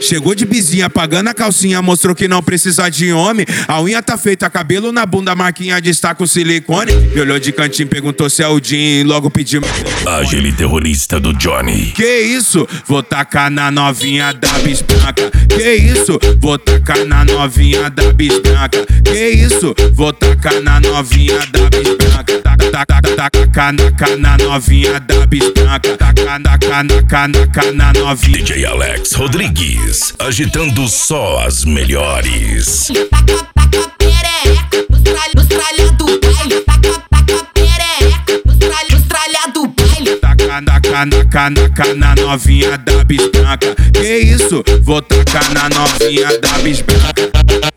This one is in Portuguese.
Chegou de bizinha, pagando a calcinha, mostrou que não precisa de homem. A unha tá feita, cabelo na bunda, marquinha de estar com silicone. Me olhou de cantinho, perguntou se é o Jim, logo pediu. Agile terrorista do Johnny. Que isso? Vou tacar na novinha da bisbranca. Que isso? Vou tacar na novinha da bisbranca. Que isso? Vou tacar na novinha da bisbranca. Taca na novinha da bisbranca. Taca na novinha. DJ Alex Rodrigues, agitando só as melhores. Taca perereca nos tralha do baile. Taca perereca nos tralha do baile. Taca na novinha da bisbranca. Que isso? Vou tacar na novinha da bisbranca.